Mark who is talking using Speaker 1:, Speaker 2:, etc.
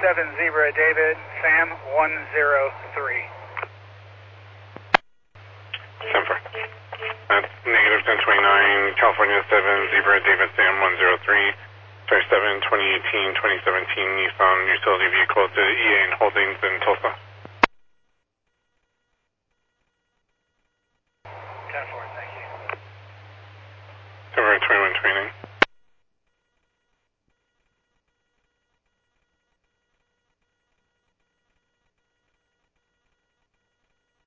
Speaker 1: Zebra David, Sam 103.
Speaker 2: Semper. Negative 1029, California 7, Zebra David, Sam 103. Sorry, 7, 2018, 2017 Nissan utility vehicle to EA and Holdings in Tulsa.